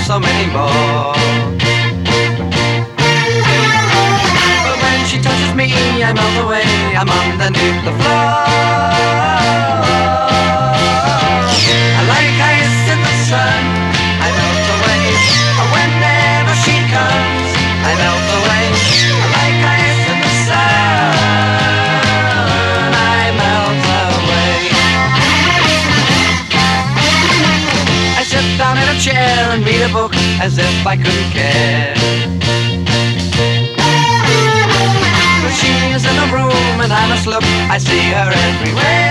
so many more. But when she touches me, I melt away, I'm underneath the floor. I like ice in the sun, I melt away. Whenever she comes, I melt away. I like ice in the sun, I melt away. I sit down in a chair and read a book as if I couldn't care. But she is in the room and I must look, I see her everywhere.